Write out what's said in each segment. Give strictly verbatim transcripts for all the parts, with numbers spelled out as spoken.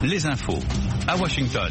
Les infos à Washington.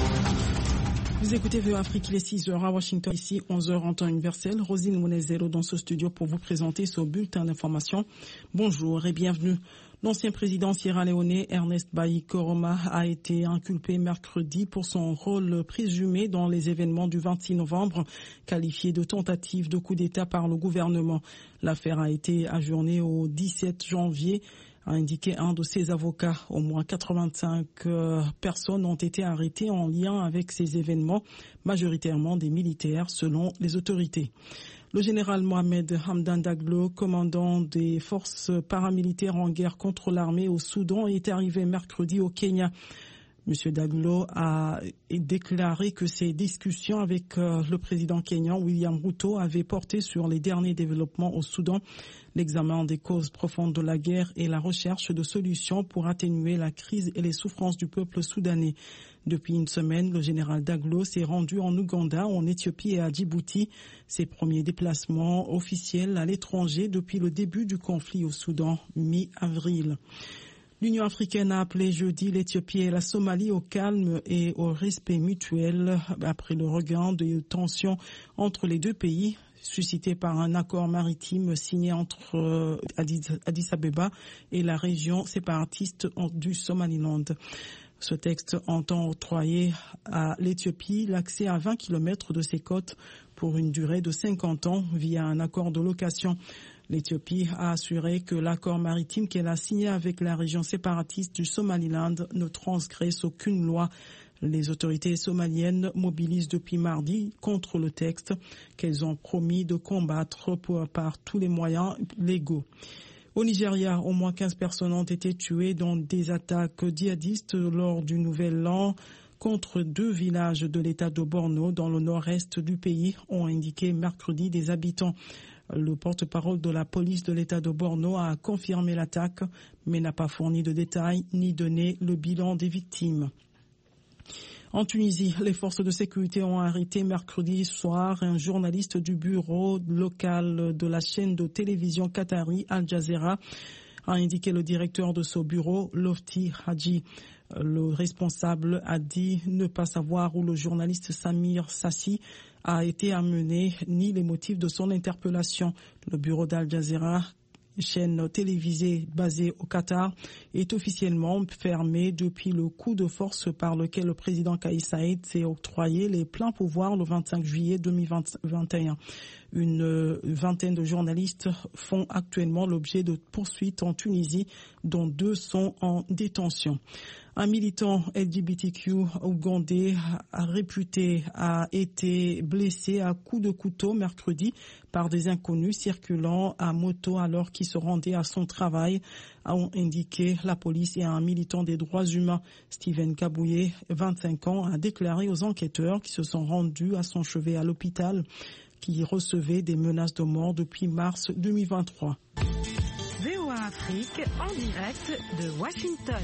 Vous écoutez V O A Afrique, il est six heures à Washington, ici onze heures en temps universel. Rosine Monezero dans ce studio pour vous présenter ce bulletin d'information. Bonjour et bienvenue. L'ancien président sierra-léonais Ernest Bai Koroma a été inculpé mercredi pour son rôle présumé dans les événements du vingt-six novembre, qualifié de tentative de coup d'État par le gouvernement. L'affaire a été ajournée au dix-sept janvier. A indiqué un de ses avocats. Au moins quatre-vingt-cinq euh, personnes ont été arrêtées en lien avec ces événements, majoritairement des militaires selon les autorités. Le général Mohamed Hamdan Daglo, commandant des forces paramilitaires en guerre contre l'armée au Soudan, est arrivé mercredi au Kenya. Monsieur Daglo a déclaré que ses discussions avec euh, le président kenyan William Ruto avaient porté sur les derniers développements au Soudan, l'examen des causes profondes de la guerre et la recherche de solutions pour atténuer la crise et les souffrances du peuple soudanais. Depuis une semaine, le général Daglo s'est rendu en Ouganda, en Éthiopie et à Djibouti, ses premiers déplacements officiels à l'étranger depuis le début du conflit au Soudan, mi-avril. L'Union africaine a appelé jeudi l'Éthiopie et la Somalie au calme et au respect mutuel après le regain de tensions entre les deux pays suscité par un accord maritime signé entre Addis Abeba et la région séparatiste du Somaliland. Ce texte entend octroyer à l'Éthiopie l'accès à vingt kilomètres de ses côtes pour une durée de cinquante ans via un accord de location. L'Éthiopie a assuré que l'accord maritime qu'elle a signé avec la région séparatiste du Somaliland ne transgresse aucune loi. Les autorités somaliennes mobilisent depuis mardi contre le texte qu'elles ont promis de combattre pour, par tous les moyens légaux. Au Nigeria, au moins quinze personnes ont été tuées dans des attaques djihadistes lors du Nouvel An contre deux villages de l'État de Borno dans le nord-est du pays, ont indiqué mercredi des habitants. Le porte-parole de la police de l'État de Borno a confirmé l'attaque, mais n'a pas fourni de détails ni donné le bilan des victimes. En Tunisie, les forces de sécurité ont arrêté mercredi soir un journaliste du bureau local de la chaîne de télévision qatari Al Jazeera, a indiqué le directeur de ce bureau, Lofti Haji. Le responsable a dit ne pas savoir où le journaliste Samir Sassi a été amené ni les motifs de son interpellation. Le bureau d'Al Jazeera, chaîne télévisée basée au Qatar, est officiellement fermée depuis le coup de force par lequel le président Kais Saied s'est octroyé les pleins pouvoirs le vingt-cinq juillet deux mille vingt et un. Une vingtaine de journalistes font actuellement l'objet de poursuites en Tunisie, dont deux sont en détention. Un militant L G B T Q ougandais réputé a été blessé à coups de couteau mercredi par des inconnus circulant à moto alors qu'il se rendait à son travail, ont indiqué la police et un militant des droits humains. Steven Kabouye, vingt-cinq ans, a déclaré aux enquêteurs qui se sont rendus à son chevet à l'hôpital qu'il recevait des menaces de mort depuis mars deux mille vingt-trois. V O A Afrique en direct de Washington.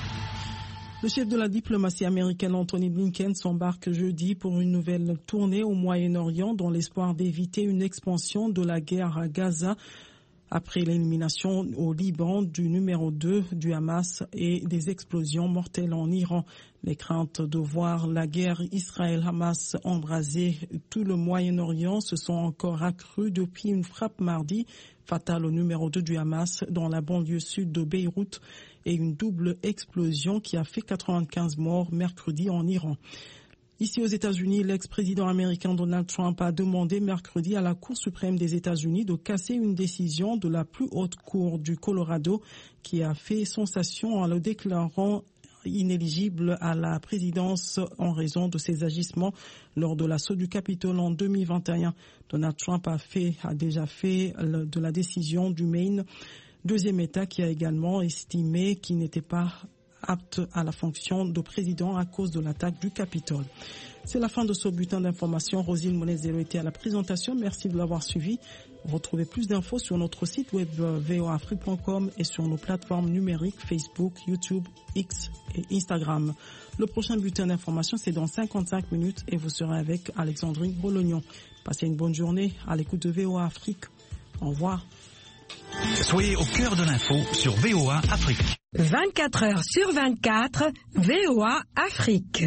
Le chef de la diplomatie américaine Anthony Blinken s'embarque jeudi pour une nouvelle tournée au Moyen-Orient dans l'espoir d'éviter une expansion de la guerre à Gaza après l'élimination au Liban du numéro deux du Hamas et des explosions mortelles en Iran. Les craintes de voir la guerre Israël-Hamas embraser tout le Moyen-Orient se sont encore accrues depuis une frappe mardi fatale au numéro deux du Hamas dans la banlieue sud de Beyrouth et une double explosion qui a fait quatre-vingt-quinze morts mercredi en Iran. Ici aux États-Unis, l'ex-président américain Donald Trump a demandé mercredi à la Cour suprême des États-Unis de casser une décision de la plus haute cour du Colorado qui a fait sensation en le déclarant inéligible à la présidence en raison de ses agissements lors de l'assaut du Capitole en deux mille vingt et un. Donald Trump a, fait, a déjà fait de la décision du Maine, deuxième État qui a également estimé qu'il n'était pas apte à la fonction de président à cause de l'attaque du Capitole. C'est la fin de ce bulletin d'information. Rosine Monezero était à la présentation. Merci de l'avoir suivi. Retrouvez plus d'infos sur notre site web v o a afrique point com et sur nos plateformes numériques Facebook, YouTube, X et Instagram. Le prochain bulletin d'information, c'est dans cinquante-cinq minutes et vous serez avec Alexandrine Bolognon. Passez une bonne journée à l'écoute de V O A Afrique. Au revoir. Soyez au cœur de l'info sur V O A Afrique. vingt-quatre heures sur vingt-quatre, V O A Afrique.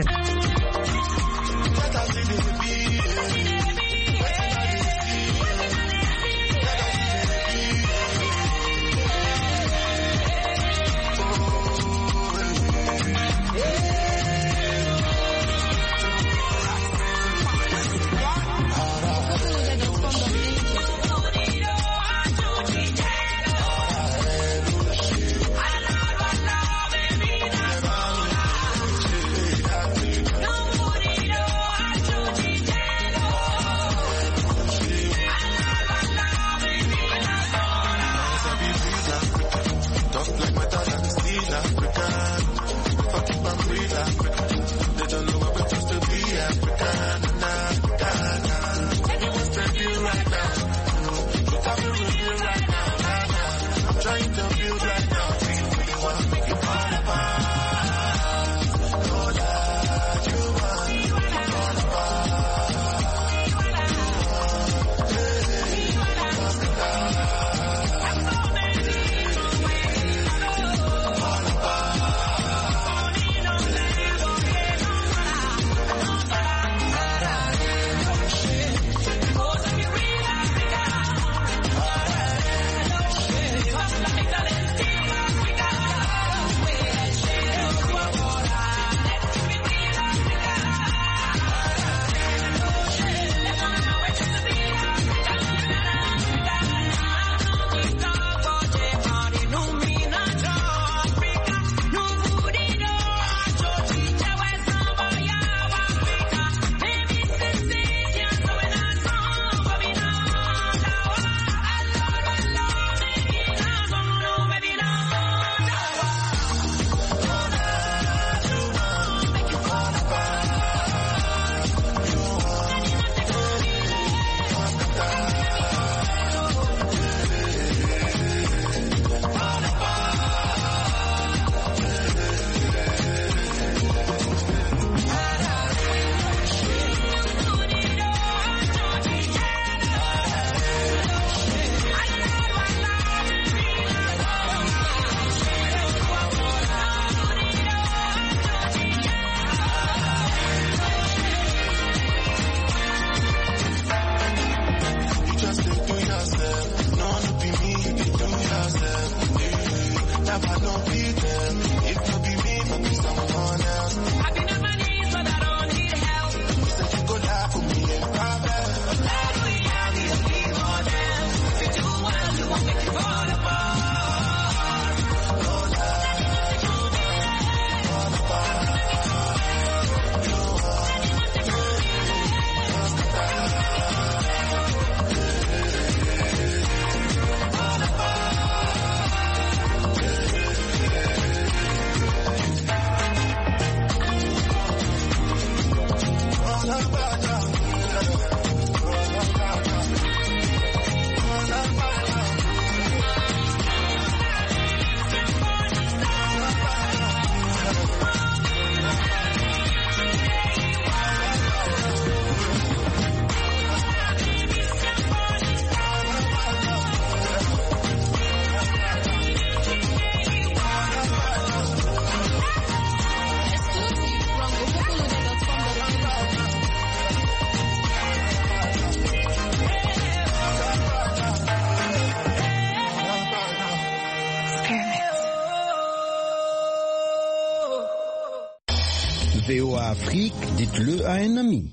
V O A Afrique, dites-le à un ami.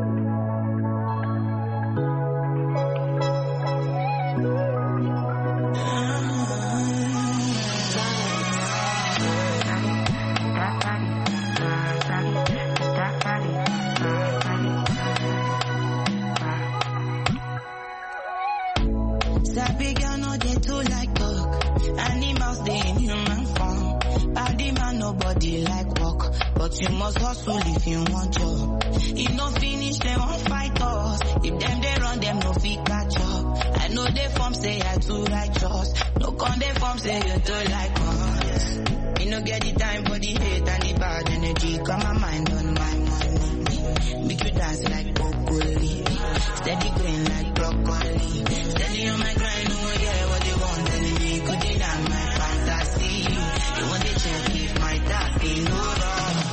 You must hustle if you want job. If no finish, they won't fight us. If them they run, them no fit catch up. I know they form say I too righteous. No con they form say you too like us. You no get the time for the hate and the bad energy. Come on.